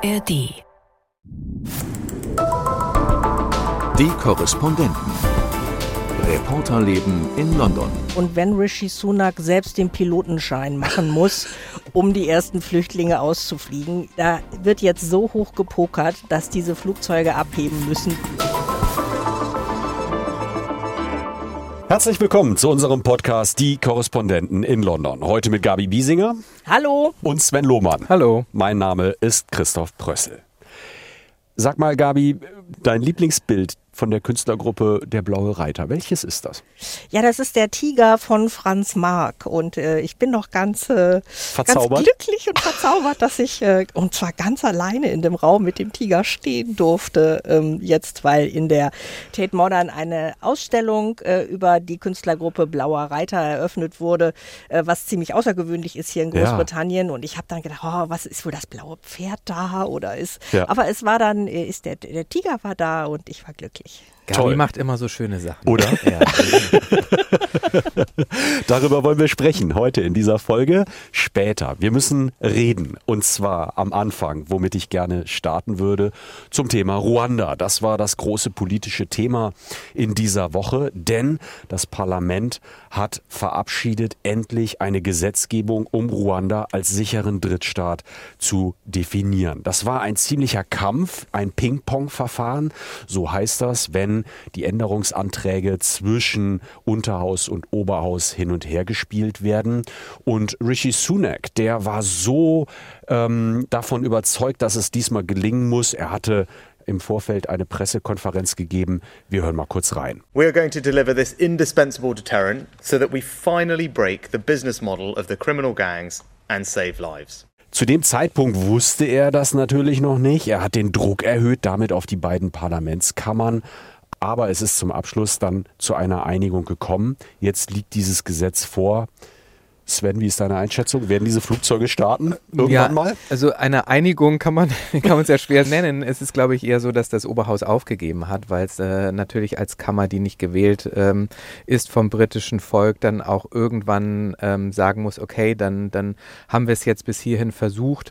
ARD. Die Korrespondenten. Reporterleben in London. Und wenn Rishi Sunak selbst den Pilotenschein machen muss, um die ersten Flüchtlinge auszufliegen, da wird jetzt so hoch gepokert, dass diese Flugzeuge abheben müssen. Herzlich willkommen zu unserem Podcast Die Korrespondenten in London. Heute mit Gabi Biesinger. Hallo. Und Sven Lohmann. Hallo. Mein Name ist Christoph Prössel. Sag mal, Gabi, dein Lieblingsbild von der Künstlergruppe Der Blaue Reiter, welches ist das? Ja, das ist der Tiger von Franz Marc und ich bin noch ganz glücklich und verzaubert, dass ich, und zwar ganz alleine in dem Raum mit dem Tiger stehen durfte, jetzt, weil in der Tate Modern eine Ausstellung über die Künstlergruppe Blauer Reiter eröffnet wurde, was ziemlich außergewöhnlich ist hier in Großbritannien, und ich habe dann gedacht, was ist wohl das blaue Pferd da oder ist, aber es war dann, der Tiger war da und ich war glücklich. Gabi macht immer so schöne Sachen. Oder? Ja. Darüber wollen wir sprechen heute in dieser Folge. Später. Wir müssen reden. Und zwar am Anfang, womit ich gerne starten würde, zum Thema Ruanda. Das war das große politische Thema in dieser Woche, denn das Parlament hat verabschiedet, endlich eine Gesetzgebung, um Ruanda als sicheren Drittstaat zu definieren. Das war ein ziemlicher Kampf, ein Ping-Pong-Verfahren. So heißt das, wenn die Änderungsanträge zwischen Unterhaus und Oberhaus hin und her gespielt werden. Und Rishi Sunak, der war so davon überzeugt, dass es diesmal gelingen muss. Er hatte im Vorfeld eine Pressekonferenz gegeben. Wir hören mal kurz rein. We are going to deliver this indispensable deterrent so that we finally break the business model of the criminal gangs and save lives. Zu dem Zeitpunkt wusste er das natürlich noch nicht. Er hat den Druck erhöht, damit auf die beiden Parlamentskammern. Aber es ist zum Abschluss dann zu einer Einigung gekommen. Jetzt liegt dieses Gesetz vor. Sven, wie ist deine Einschätzung? Werden diese Flugzeuge starten irgendwann mal? Also eine Einigung kann man sehr schwer nennen. Es ist, glaube ich, eher so, dass das Oberhaus aufgegeben hat, weil es natürlich als Kammer, die nicht gewählt ist vom britischen Volk, dann auch irgendwann sagen muss, okay, dann haben wir es jetzt bis hierhin versucht.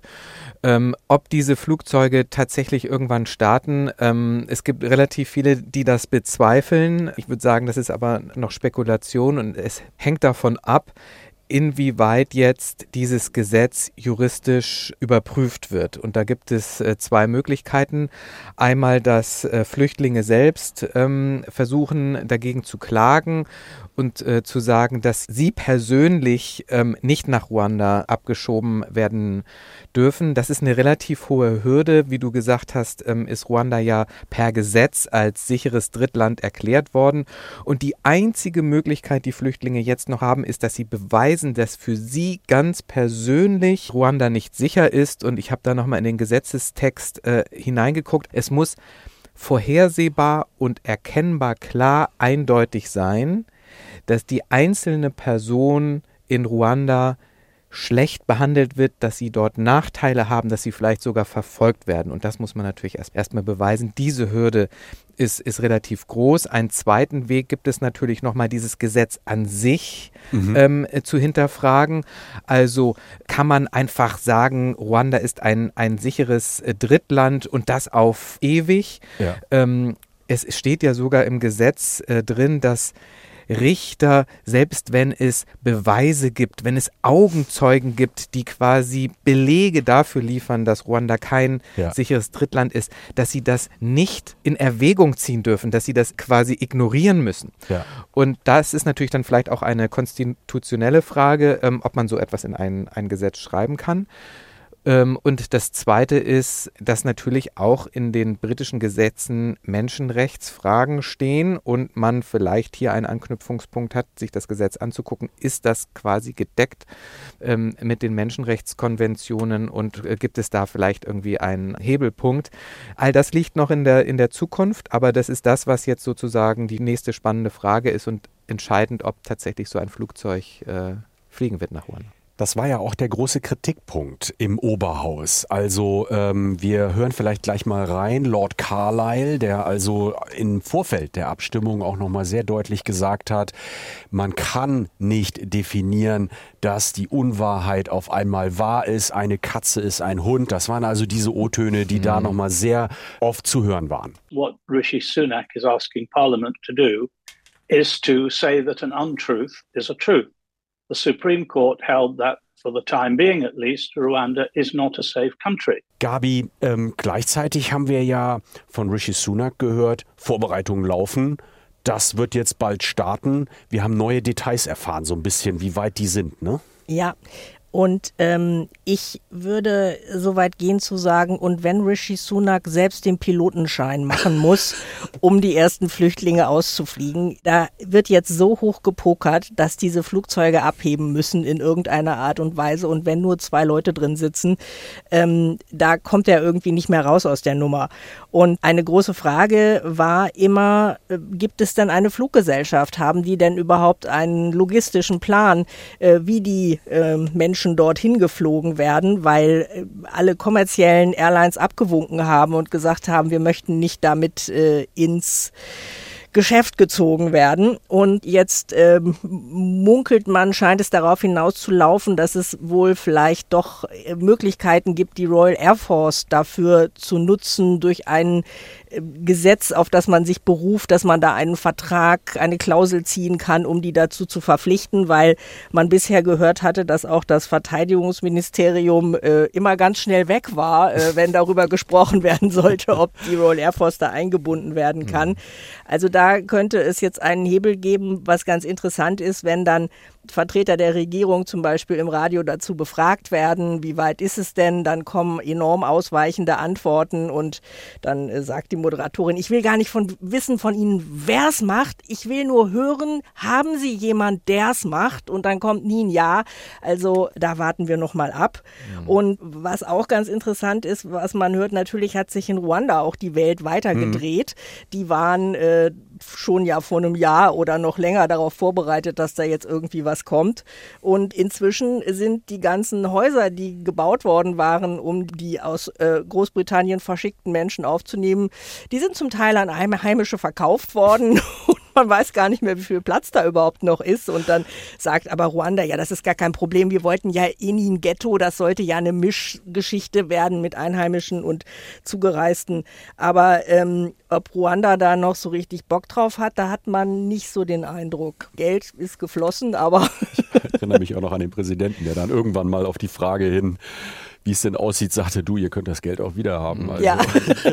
Ob diese Flugzeuge tatsächlich irgendwann starten, es gibt relativ viele, die das bezweifeln. Ich würde sagen, das ist aber noch Spekulation und es hängt davon ab, inwieweit jetzt dieses Gesetz juristisch überprüft wird. Und da gibt es zwei Möglichkeiten. Einmal, dass Flüchtlinge selbst versuchen, dagegen zu klagen und zu sagen, dass sie persönlich nicht nach Ruanda abgeschoben werden dürfen. Das ist eine relativ hohe Hürde. Wie du gesagt hast, ist Ruanda ja per Gesetz als sicheres Drittland erklärt worden. Und die einzige Möglichkeit, die Flüchtlinge jetzt noch haben, ist, dass sie beweisen, dass für sie ganz persönlich Ruanda nicht sicher ist. Und ich habe da nochmal in den Gesetzestext hineingeguckt. Es muss vorhersehbar und erkennbar klar eindeutig sein, dass die einzelne Person in Ruanda schlecht behandelt wird, dass sie dort Nachteile haben, dass sie vielleicht sogar verfolgt werden. Und das muss man natürlich erstmal beweisen. Diese Hürde ist relativ groß. Einen zweiten Weg gibt es natürlich nochmal, dieses Gesetz an sich zu hinterfragen. Also kann man einfach sagen, Ruanda ist ein sicheres Drittland und das auf ewig. Ja. Es steht ja sogar im Gesetz drin, dass Richter, selbst wenn es Beweise gibt, wenn es Augenzeugen gibt, die quasi Belege dafür liefern, dass Ruanda kein sicheres Drittland ist, dass sie das nicht in Erwägung ziehen dürfen, dass sie das quasi ignorieren müssen. Ja. Und das ist natürlich dann vielleicht auch eine konstitutionelle Frage, ob man so etwas in ein Gesetz schreiben kann. Und das Zweite ist, dass natürlich auch in den britischen Gesetzen Menschenrechtsfragen stehen und man vielleicht hier einen Anknüpfungspunkt hat, sich das Gesetz anzugucken. Ist das quasi gedeckt mit den Menschenrechtskonventionen und gibt es da vielleicht irgendwie einen Hebelpunkt? All das liegt noch in der Zukunft, aber das ist das, was jetzt sozusagen die nächste spannende Frage ist und entscheidend, ob tatsächlich so ein Flugzeug fliegen wird nach Ruanda. Das war ja auch der große Kritikpunkt im Oberhaus. Also wir hören vielleicht gleich mal rein. Lord Carlisle, der also im Vorfeld der Abstimmung auch nochmal sehr deutlich gesagt hat, man kann nicht definieren, dass die Unwahrheit auf einmal wahr ist, eine Katze ist ein Hund. Das waren also diese O-Töne, die da nochmal sehr oft zu hören waren. What Rishi Sunak is asking Parliament to do is to say that an untruth is a truth. The Supreme Court held that, for the time being at least, Rwanda is not a safe country. Gabi, gleichzeitig haben wir ja von Rishi Sunak gehört, Vorbereitungen laufen. Das wird jetzt bald starten. Wir haben neue Details erfahren, so ein bisschen, wie weit die sind, ne? Ja, und ich würde so weit gehen zu sagen, und wenn Rishi Sunak selbst den Pilotenschein machen muss, um die ersten Flüchtlinge auszufliegen, da wird jetzt so hoch gepokert, dass diese Flugzeuge abheben müssen in irgendeiner Art und Weise. Und wenn nur 2 Leute drin sitzen, da kommt er irgendwie nicht mehr raus aus der Nummer. Und eine große Frage war immer, gibt es denn eine Fluggesellschaft? Haben die denn überhaupt einen logistischen Plan, wie die Menschen dorthin geflogen werden, weil alle kommerziellen Airlines abgewunken haben und gesagt haben, wir möchten nicht damit ins Geschäft gezogen werden. Und jetzt munkelt man, scheint es darauf hinauszulaufen, dass es wohl vielleicht doch Möglichkeiten gibt, die Royal Air Force dafür zu nutzen, durch ein Gesetz, auf das man sich beruft, dass man da einen Vertrag, eine Klausel ziehen kann, um die dazu zu verpflichten, weil man bisher gehört hatte, dass auch das Verteidigungsministerium immer ganz schnell weg war, wenn darüber gesprochen werden sollte, ob die Royal Air Force da eingebunden werden kann. Also da könnte es jetzt einen Hebel geben, was ganz interessant ist, wenn dann Vertreter der Regierung zum Beispiel im Radio dazu befragt werden, wie weit ist es denn, dann kommen enorm ausweichende Antworten und dann sagt die Moderatorin, ich will gar nicht wissen von Ihnen, wer es macht, ich will nur hören, haben Sie jemand, der es macht? Und dann kommt nie ein Ja, also da warten wir noch mal ab. Und was auch ganz interessant ist, was man hört, natürlich hat sich in Ruanda auch die Welt weitergedreht. Die waren schon ja vor einem Jahr oder noch länger darauf vorbereitet, dass da jetzt irgendwie was kommt. Und inzwischen sind die ganzen Häuser, die gebaut worden waren, um die aus Großbritannien verschickten Menschen aufzunehmen, die sind zum Teil an Heimische verkauft worden. Man weiß gar nicht mehr, wie viel Platz da überhaupt noch ist. Und dann sagt aber Ruanda, ja, das ist gar kein Problem. Wir wollten ja nie ein Ghetto. Das sollte ja eine Mischgeschichte werden mit Einheimischen und Zugereisten. Aber ob Ruanda da noch so richtig Bock drauf hat, da hat man nicht so den Eindruck. Geld ist geflossen, aber... Ich erinnere mich auch noch an den Präsidenten, der dann irgendwann mal auf die Frage hin, wie es denn aussieht, sagte, du, ihr könnt das Geld auch wieder haben. Also, ja.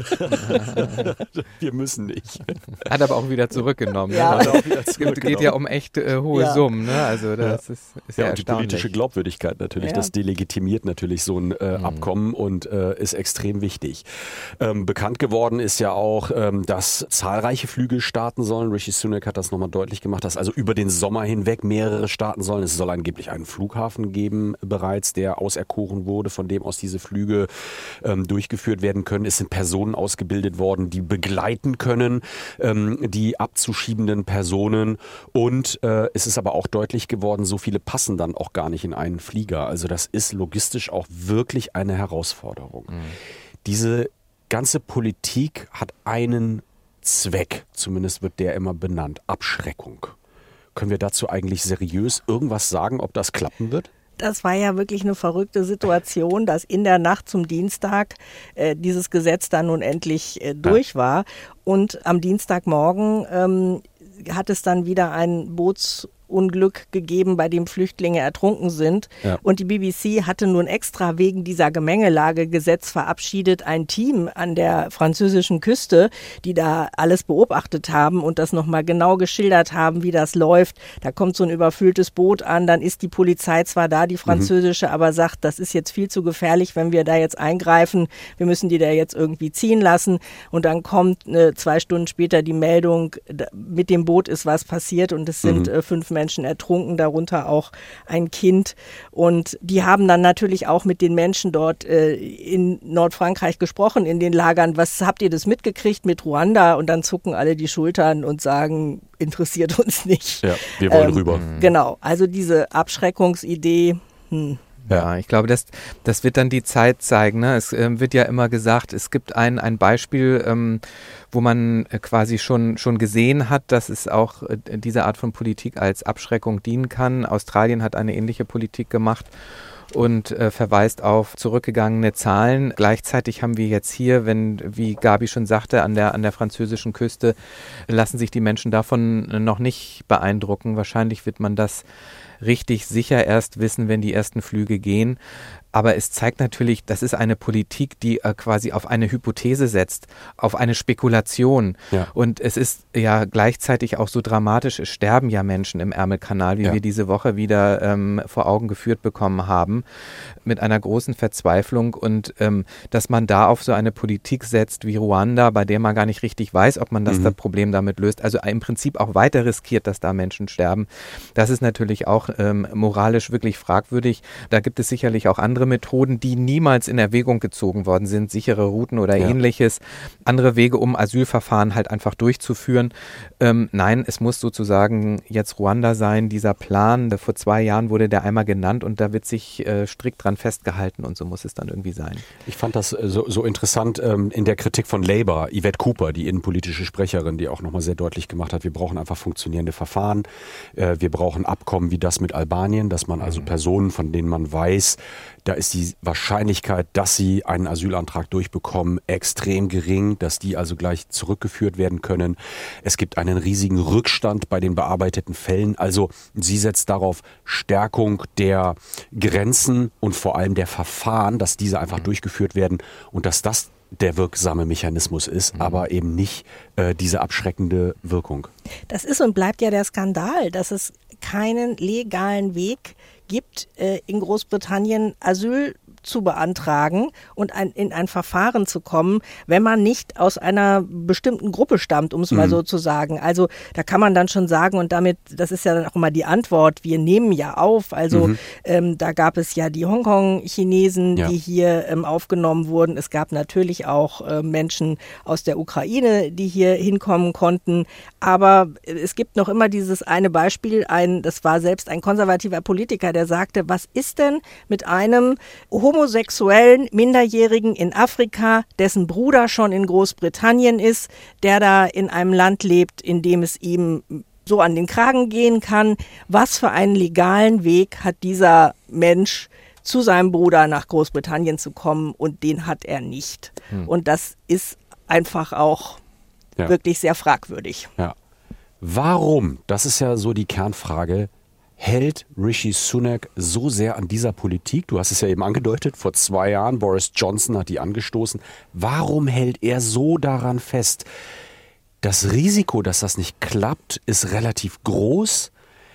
Wir müssen nicht. Hat aber auch wieder zurückgenommen. Ja. Ne? Es geht ja um echt hohe Summen. Ne? Also das ist ja und die politische Glaubwürdigkeit natürlich, das delegitimiert natürlich so ein Abkommen und ist extrem wichtig. Bekannt geworden ist ja auch, dass zahlreiche Flüge starten sollen. Rishi Sunak hat das nochmal deutlich gemacht, dass also über den Sommer hinweg mehrere starten sollen. Es soll angeblich einen Flughafen geben bereits, der auserkoren wurde, von dem aus diese Flüge durchgeführt werden können. Es sind Personen ausgebildet worden, die begleiten können, die abzuschiebenden Personen. Und es ist aber auch deutlich geworden, so viele passen dann auch gar nicht in einen Flieger. Also das ist logistisch auch wirklich eine Herausforderung. Diese ganze Politik hat einen Zweck, zumindest wird der immer benannt, Abschreckung. Können wir dazu eigentlich seriös irgendwas sagen, ob das klappen wird? Das war ja wirklich eine verrückte Situation, dass in der Nacht zum Dienstag dieses Gesetz dann nun endlich durch war. Und am Dienstagmorgen hat es dann wieder ein Bootsunglück gegeben, bei dem Flüchtlinge ertrunken sind. Ja. Und die BBC hatte nun extra wegen dieser Gemengelage-Gesetz verabschiedet ein Team an der französischen Küste, die da alles beobachtet haben und das nochmal genau geschildert haben, wie das läuft. Da kommt so ein überfülltes Boot an, dann ist die Polizei zwar da, die französische, aber sagt, das ist jetzt viel zu gefährlich, wenn wir da jetzt eingreifen. Wir müssen die da jetzt irgendwie ziehen lassen. Und dann kommt 2 Stunden später die Meldung, mit dem Boot ist was passiert und es sind 5 Menschen ertrunken, darunter auch ein Kind. Und die haben dann natürlich auch mit den Menschen dort in Nordfrankreich gesprochen, in den Lagern. Was habt ihr das mitgekriegt mit Ruanda? Und dann zucken alle die Schultern und sagen, interessiert uns nicht. Ja, wir wollen rüber. Genau, also diese Abschreckungsidee, Ja, ich glaube, das wird dann die Zeit zeigen. Ne? Es wird ja immer gesagt, es gibt ein Beispiel, wo man quasi schon gesehen hat, dass es auch diese Art von Politik als Abschreckung dienen kann. Australien hat eine ähnliche Politik gemacht und verweist auf zurückgegangene Zahlen. Gleichzeitig haben wir jetzt hier, wie Gabi schon sagte, an der französischen Küste lassen sich die Menschen davon noch nicht beeindrucken. Wahrscheinlich wird man das richtig sicher erst wissen, wenn die ersten Flüge gehen. Aber es zeigt natürlich, das ist eine Politik, die quasi auf eine Hypothese setzt, auf eine Spekulation. Ja. Und es ist ja gleichzeitig auch so dramatisch, es sterben ja Menschen im Ärmelkanal, wie wir diese Woche wieder vor Augen geführt bekommen haben, mit einer großen Verzweiflung. Und dass man da auf so eine Politik setzt wie Ruanda, bei der man gar nicht richtig weiß, ob man das Problem damit löst, also im Prinzip auch weiter riskiert, dass da Menschen sterben, das ist natürlich auch moralisch wirklich fragwürdig. Da gibt es sicherlich auch andere Methoden, die niemals in Erwägung gezogen worden sind, sichere Routen oder ähnliches, andere Wege, um Asylverfahren halt einfach durchzuführen. Nein, es muss sozusagen jetzt Ruanda sein, dieser Plan. Vor 2 Jahren wurde der einmal genannt und da wird sich strikt dran festgehalten und so muss es dann irgendwie sein. Ich fand das so interessant in der Kritik von Labour, Yvette Cooper, die innenpolitische Sprecherin, die auch nochmal sehr deutlich gemacht hat, wir brauchen einfach funktionierende Verfahren, wir brauchen Abkommen wie das mit Albanien, dass man also Personen, von denen man weiß, da ist die Wahrscheinlichkeit, dass sie einen Asylantrag durchbekommen, extrem gering, dass die also gleich zurückgeführt werden können. Es gibt einen riesigen Rückstand bei den bearbeiteten Fällen. Also sie setzt darauf Stärkung der Grenzen und vor allem der Verfahren, dass diese einfach durchgeführt werden und dass das der wirksame Mechanismus ist, aber eben nicht diese abschreckende Wirkung. Das ist und bleibt ja der Skandal, dass es keinen legalen Weg gibt, in Großbritannien Asyl zu beantragen und in ein Verfahren zu kommen, wenn man nicht aus einer bestimmten Gruppe stammt, um es mal so zu sagen. Also da kann man dann schon sagen und damit, das ist ja dann auch immer die Antwort, wir nehmen ja auf. Also da gab es ja die Hongkong-Chinesen, die hier aufgenommen wurden. Es gab natürlich auch Menschen aus der Ukraine, die hier hinkommen konnten. Aber es gibt noch immer dieses eine Beispiel, das war selbst ein konservativer Politiker, der sagte, was ist denn mit einem homosexuellen Minderjährigen in Afrika, dessen Bruder schon in Großbritannien ist, der da in einem Land lebt, in dem es ihm so an den Kragen gehen kann. Was für einen legalen Weg hat dieser Mensch, zu seinem Bruder nach Großbritannien zu kommen? Und den hat er nicht. Und das ist einfach auch wirklich sehr fragwürdig. Ja. Warum, das ist ja so die Kernfrage, hält Rishi Sunak so sehr an dieser Politik? Du hast es ja eben angedeutet, vor 2 Jahren, Boris Johnson hat die angestoßen. Warum hält er so daran fest? Das Risiko, dass das nicht klappt, ist relativ groß.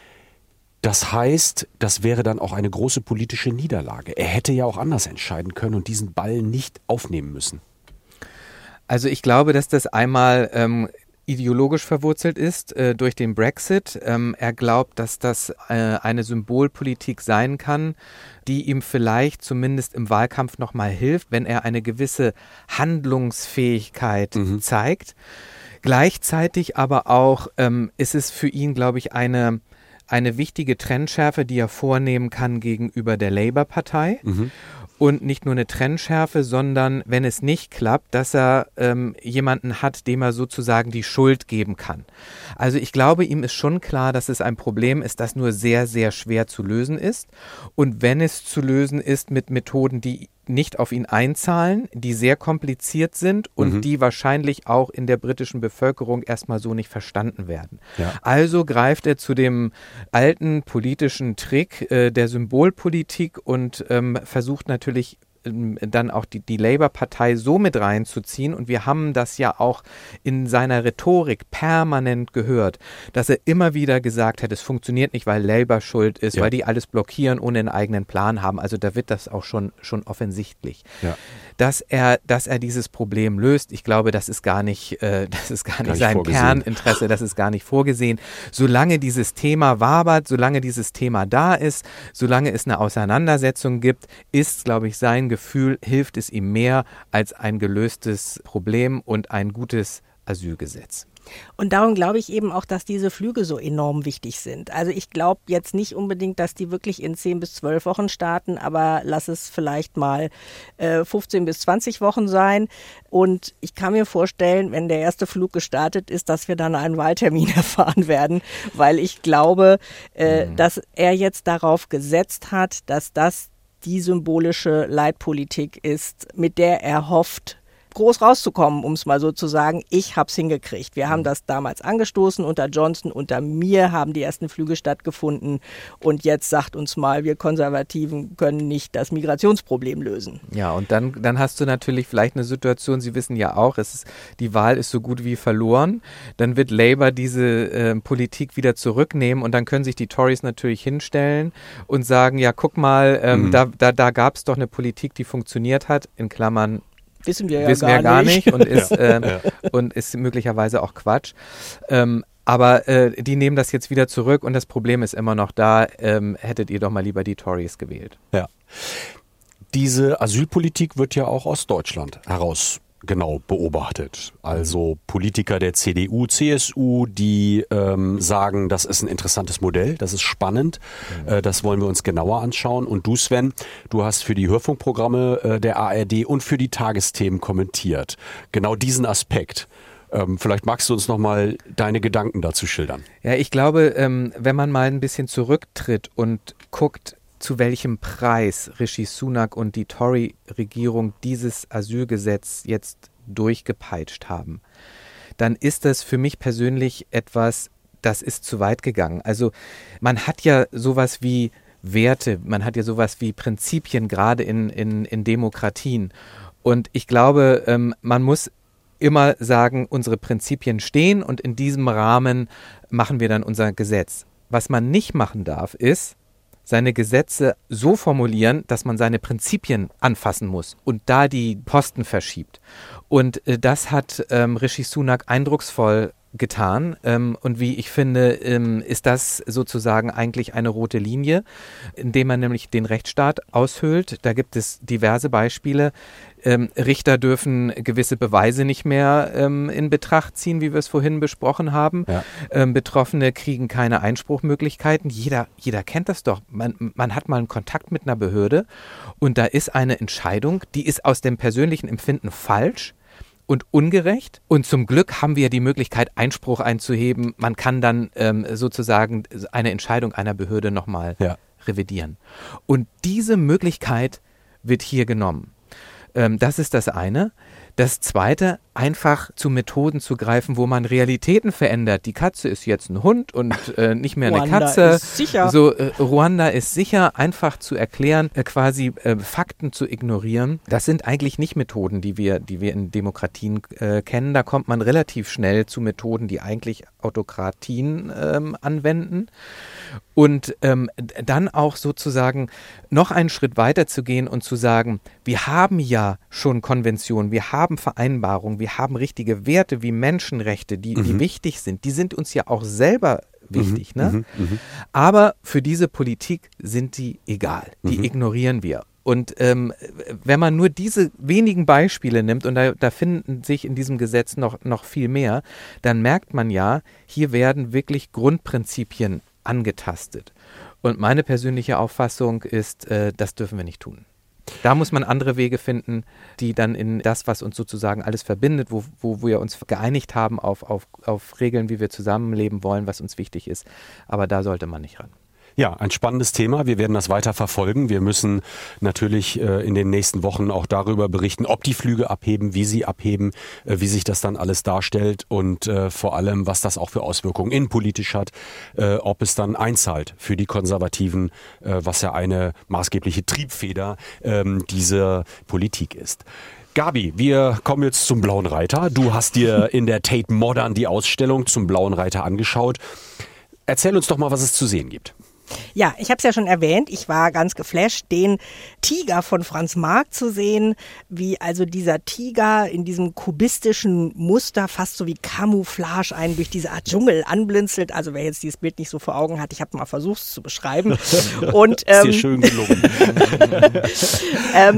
Das heißt, das wäre dann auch eine große politische Niederlage. Er hätte ja auch anders entscheiden können und diesen Ball nicht aufnehmen müssen. Also ich glaube, dass das einmal ideologisch verwurzelt ist durch den Brexit. Er glaubt, dass das eine Symbolpolitik sein kann, die ihm vielleicht zumindest im Wahlkampf nochmal hilft, wenn er eine gewisse Handlungsfähigkeit zeigt. Gleichzeitig aber auch ist es für ihn, glaube ich, eine wichtige Trennschärfe, die er vornehmen kann gegenüber der Labour-Partei. Und nicht nur eine Trennschärfe, sondern wenn es nicht klappt, dass er jemanden hat, dem er sozusagen die Schuld geben kann. Also ich glaube, ihm ist schon klar, dass es ein Problem ist, das nur sehr, sehr schwer zu lösen ist. Und wenn es zu lösen ist mit Methoden, die nicht auf ihn einzahlen, die sehr kompliziert sind und die wahrscheinlich auch in der britischen Bevölkerung erstmal so nicht verstanden werden. Ja. Also greift er zu dem alten politischen Trick der Symbolpolitik und versucht natürlich dann auch die Labour-Partei so mit reinzuziehen. Und wir haben das ja auch in seiner Rhetorik permanent gehört, dass er immer wieder gesagt hat, es funktioniert nicht, weil Labour schuld ist, weil die alles blockieren, ohne einen eigenen Plan haben. Also da wird das auch schon offensichtlich. Ja. Dass er dieses Problem löst, ich glaube, das ist gar nicht sein Kerninteresse, das ist gar nicht vorgesehen. Solange dieses Thema wabert, solange dieses Thema da ist, solange es eine Auseinandersetzung gibt, ist, glaube ich, sein Gefühl, hilft es ihm mehr als ein gelöstes Problem und ein gutes Asylgesetz. Und darum glaube ich eben auch, dass diese Flüge so enorm wichtig sind. Also ich glaube jetzt nicht unbedingt, dass die wirklich in 10 bis 12 Wochen starten, aber lass es vielleicht mal 15 bis 20 Wochen sein. Und ich kann mir vorstellen, wenn der erste Flug gestartet ist, dass wir dann einen Wahltermin erfahren werden, weil ich glaube, dass er jetzt darauf gesetzt hat, dass das die symbolische Leitpolitik ist, mit der er hofft, groß rauszukommen, um es mal so zu sagen. Ich habe es hingekriegt. Wir haben das damals angestoßen unter Johnson, unter mir haben die ersten Flüge stattgefunden und jetzt sagt uns mal, wir Konservativen können nicht das Migrationsproblem lösen. Ja, und dann hast du natürlich vielleicht eine Situation, Sie wissen ja auch, die Wahl ist so gut wie verloren. Dann wird Labour diese Politik wieder zurücknehmen und dann können sich die Tories natürlich hinstellen und sagen, ja, guck mal, da gab es doch eine Politik, die funktioniert hat, in Klammern Wissen wir gar nicht und ist möglicherweise auch Quatsch. Aber die nehmen das jetzt wieder zurück und das Problem ist immer noch da. Hättet ihr doch mal lieber die Tories gewählt. Ja. Diese Asylpolitik wird ja auch aus Deutschland heraus genau beobachtet. Also Politiker der CDU, CSU, die sagen, das ist ein interessantes Modell, das ist spannend, das wollen wir uns genauer anschauen. Und du, Sven, du hast für die Hörfunkprogramme der ARD und für die Tagesthemen kommentiert. Genau diesen Aspekt. Vielleicht magst du uns nochmal deine Gedanken dazu schildern. Ja, ich glaube, wenn man mal ein bisschen zurücktritt und guckt, zu welchem Preis Rishi Sunak und die Tory-Regierung dieses Asylgesetz jetzt durchgepeitscht haben, dann ist das für mich persönlich etwas, das ist zu weit gegangen. Also man hat ja sowas wie Werte, man hat ja sowas wie Prinzipien, gerade in Demokratien. Und ich glaube, man muss immer sagen, unsere Prinzipien stehen und in diesem Rahmen machen wir dann unser Gesetz. Was man nicht machen darf, ist, seine Gesetze so formulieren, dass man seine Prinzipien anfassen muss und da die Posten verschiebt. Und das hat Rishi Sunak eindrucksvoll getan. Und wie ich finde, ist das sozusagen eigentlich eine rote Linie, indem man nämlich den Rechtsstaat aushöhlt. Da gibt es diverse Beispiele. Richter dürfen gewisse Beweise nicht mehr in Betracht ziehen, wie wir es vorhin besprochen haben. Ja. Betroffene kriegen keine Einspruchmöglichkeiten. Jeder kennt das doch. Man hat mal einen Kontakt mit einer Behörde und da ist eine Entscheidung, die ist aus dem persönlichen Empfinden falsch und ungerecht. Und zum Glück haben wir die Möglichkeit, Einspruch einzuheben. Man kann dann sozusagen eine Entscheidung einer Behörde nochmal revidieren. Und diese Möglichkeit wird hier genommen. Das ist das eine. Das zweite, einfach zu Methoden zu greifen, wo man Realitäten verändert. Die Katze ist jetzt ein Hund und nicht mehr eine Katze. Ruanda ist sicher. So, Ruanda ist sicher, einfach zu erklären, quasi Fakten zu ignorieren. Das sind eigentlich nicht Methoden, die wir in Demokratien kennen. Da kommt man relativ schnell zu Methoden, die eigentlich Autokratien anwenden. Und dann auch sozusagen noch einen Schritt weiter zu gehen und zu sagen, wir haben ja schon Konventionen, wir haben Vereinbarungen, wir haben richtige Werte wie Menschenrechte, die wichtig sind. Die sind uns ja auch selber wichtig. Ne? Aber für diese Politik sind die egal. Die ignorieren wir. Und wenn man nur diese wenigen Beispiele nimmt, und da finden sich in diesem Gesetz noch viel mehr, dann merkt man ja, hier werden wirklich Grundprinzipien angetastet. Und meine persönliche Auffassung ist, das dürfen wir nicht tun. Da muss man andere Wege finden, die dann in das, was uns sozusagen alles verbindet, wo wir uns geeinigt haben auf Regeln, wie wir zusammenleben wollen, was uns wichtig ist. Aber da sollte man nicht ran. Ja, ein spannendes Thema. Wir werden das weiter verfolgen. Wir müssen natürlich in den nächsten Wochen auch darüber berichten, ob die Flüge abheben, wie sie abheben, wie sich das dann alles darstellt und vor allem, was das auch für Auswirkungen innenpolitisch hat, ob es dann einzahlt für die Konservativen, was ja eine maßgebliche Triebfeder dieser Politik ist. Gabi, wir kommen jetzt zum Blauen Reiter. Du hast dir in der Tate Modern die Ausstellung zum Blauen Reiter angeschaut. Erzähl uns doch mal, was es zu sehen gibt. Ja, ich habe es ja schon erwähnt, ich war ganz geflasht, den Tiger von Franz Marc zu sehen, wie also dieser Tiger in diesem kubistischen Muster, fast so wie Camouflage, einen durch diese Art Dschungel anblinzelt. Also wer jetzt dieses Bild nicht so vor Augen hat, ich habe mal versucht es zu beschreiben. Und, ist dir schön gelungen.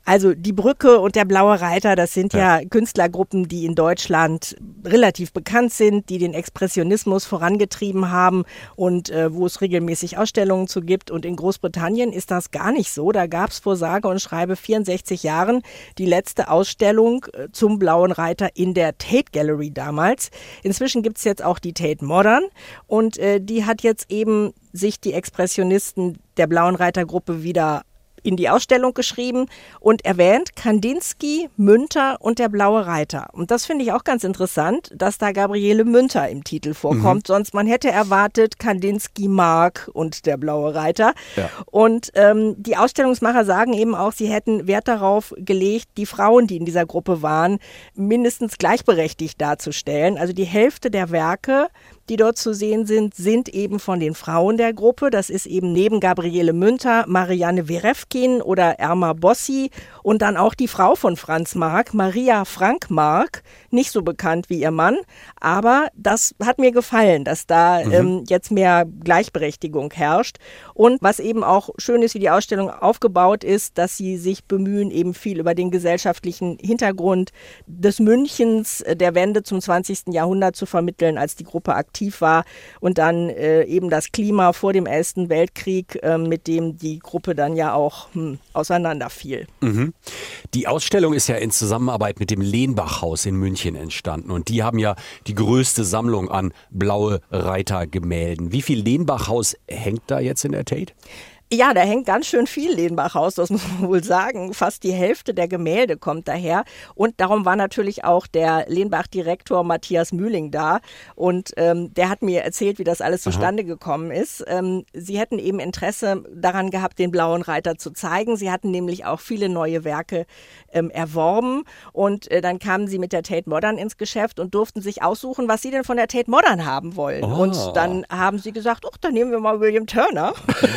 Also die Brücke und der Blaue Reiter, das sind ja Künstlergruppen, die in Deutschland relativ bekannt sind, die den Expressionismus vorangetrieben haben und wo es regelmäßig Ausstellungen zu gibt. Und in Großbritannien ist das gar nicht so. Da gab es vor sage und schreibe 64 Jahren die letzte Ausstellung zum Blauen Reiter in der Tate Gallery damals. Inzwischen gibt es jetzt auch die Tate Modern und die hat jetzt eben sich die Expressionisten der Blauen Reiter-Gruppe wieder in die Ausstellung geschrieben und erwähnt Kandinsky, Münter und der Blaue Reiter. Und das finde ich auch ganz interessant, dass da Gabriele Münter im Titel vorkommt. Sonst man hätte erwartet Kandinsky, Mark und der Blaue Reiter. Ja. Und die Ausstellungsmacher sagen eben auch, sie hätten Wert darauf gelegt, die Frauen, die in dieser Gruppe waren, mindestens gleichberechtigt darzustellen. Also die Hälfte der Werke, die dort zu sehen sind, sind eben von den Frauen der Gruppe. Das ist eben neben Gabriele Münter, Marianne Werefkin oder Erma Bossi und dann auch die Frau von Franz Marc, Maria Frank Marc, nicht so bekannt wie ihr Mann, aber das hat mir gefallen, dass da jetzt mehr Gleichberechtigung herrscht. Und was eben auch schön ist, wie die Ausstellung aufgebaut ist, dass sie sich bemühen, eben viel über den gesellschaftlichen Hintergrund des Münchens der Wende zum 20. Jahrhundert zu vermitteln, als die Gruppe aktiv war und dann eben das Klima vor dem Ersten Weltkrieg, mit dem die Gruppe dann ja auch auseinanderfiel. Mhm. Die Ausstellung ist ja in Zusammenarbeit mit dem Lenbach-Haus in München entstanden und die haben ja die größte Sammlung an Blaue Reiter-Gemälden. Wie viel Lenbach-Haus hängt da jetzt in der Tate? Ja, da hängt ganz schön viel Lenbach-Haus, das muss man wohl sagen. Fast die Hälfte der Gemälde kommt daher. Und darum war natürlich auch der Lenbach-Direktor Matthias Mühling da. Und der hat mir erzählt, wie das alles zustande gekommen ist. Sie hätten eben Interesse daran gehabt, den Blauen Reiter zu zeigen. Sie hatten nämlich auch viele neue Werke erworben. Und dann kamen sie mit der Tate Modern ins Geschäft und durften sich aussuchen, was sie denn von der Tate Modern haben wollen. Oh. Und dann haben sie gesagt, dann nehmen wir mal William Turner.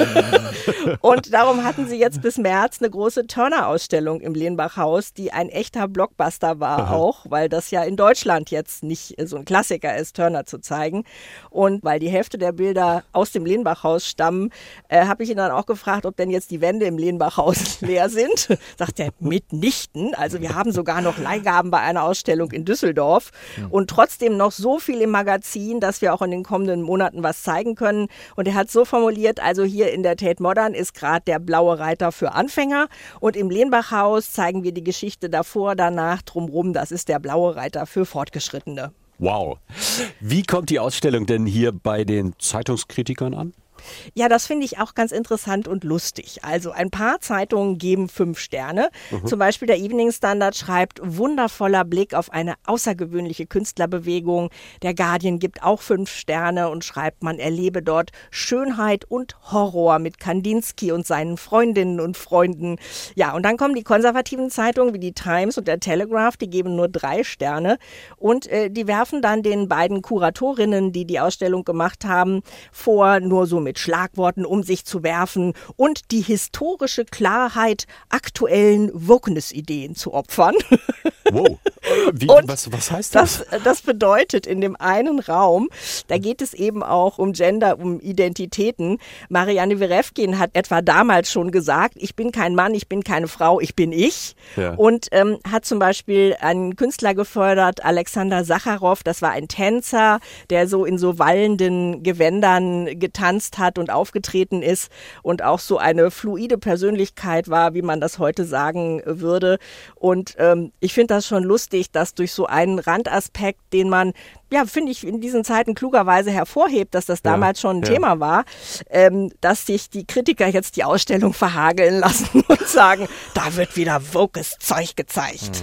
Und darum hatten sie jetzt bis März eine große Turner-Ausstellung im Lenbach-Haus, die ein echter Blockbuster war auch, weil das ja in Deutschland jetzt nicht so ein Klassiker ist, Turner zu zeigen. Und weil die Hälfte der Bilder aus dem Lenbach-Haus stammen, habe ich ihn dann auch gefragt, ob denn jetzt die Wände im Lenbach-Haus leer sind. Sagt er, mitnichten. Also wir haben sogar noch Leihgaben bei einer Ausstellung in Düsseldorf und trotzdem noch so viel im Magazin, dass wir auch in den kommenden Monaten was zeigen können. Und er hat so formuliert, also hier in der Tate Modern ist gerade der Blaue Reiter für Anfänger und im Lenbach-Haus zeigen wir die Geschichte davor, danach, drumherum, das ist der Blaue Reiter für Fortgeschrittene. Wow. Wie kommt die Ausstellung denn hier bei den Zeitungskritikern an? Ja, das finde ich auch ganz interessant und lustig. Also ein paar Zeitungen geben 5 Sterne. Zum Beispiel der Evening Standard schreibt, wundervoller Blick auf eine außergewöhnliche Künstlerbewegung. Der Guardian gibt auch 5 Sterne und schreibt, man erlebe dort Schönheit und Horror mit Kandinsky und seinen Freundinnen und Freunden. Ja, und dann kommen die konservativen Zeitungen wie die Times und der Telegraph, die geben nur 3 Sterne. Und die werfen dann den beiden Kuratorinnen, die die Ausstellung gemacht haben, vor, nur so mit Schlagworten um sich zu werfen und die historische Klarheit aktuellen Wokeness-Ideen zu opfern. Wow. Was heißt das? Das bedeutet, in dem einen Raum, da geht es eben auch um Gender, um Identitäten. Marianne Werefkin hat etwa damals schon gesagt, ich bin kein Mann, ich bin keine Frau, ich bin ich. Ja. Und hat zum Beispiel einen Künstler gefördert, Alexander Sacharow, das war ein Tänzer, der so in so wallenden Gewändern getanzt hat und aufgetreten ist und auch so eine fluide Persönlichkeit war, wie man das heute sagen würde. Und ich finde das schon lustig, dass durch so einen Randaspekt, den man, ja, finde ich, in diesen Zeiten klugerweise hervorhebt, dass das damals schon ein Thema war, dass sich die Kritiker jetzt die Ausstellung verhageln lassen und sagen, da wird wieder wokes Zeug gezeigt.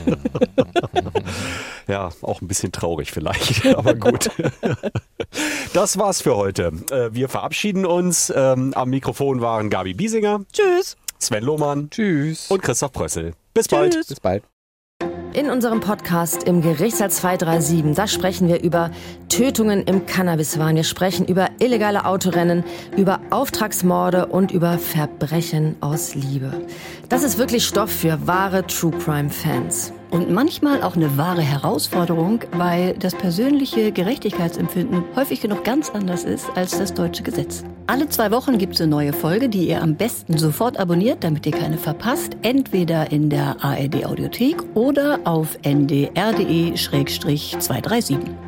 Ja, auch ein bisschen traurig vielleicht, aber gut. Das war's für heute. Wir verabschieden uns. Am Mikrofon waren Gabi Biesinger. Tschüss. Sven Lohmann. Tschüss. Und Christoph Prössel. Bis bald. Tschüss. Bis bald. In unserem Podcast im Gerichtssaal 237, da sprechen wir über Tötungen im Cannabiswahn. Wir sprechen über illegale Autorennen, über Auftragsmorde und über Verbrechen aus Liebe. Das ist wirklich Stoff für wahre True Crime Fans. Und manchmal auch eine wahre Herausforderung, weil das persönliche Gerechtigkeitsempfinden häufig noch ganz anders ist als das deutsche Gesetz. Alle 2 Wochen gibt es eine neue Folge, die ihr am besten sofort abonniert, damit ihr keine verpasst. Entweder in der ARD Audiothek oder auf ndr.de/237.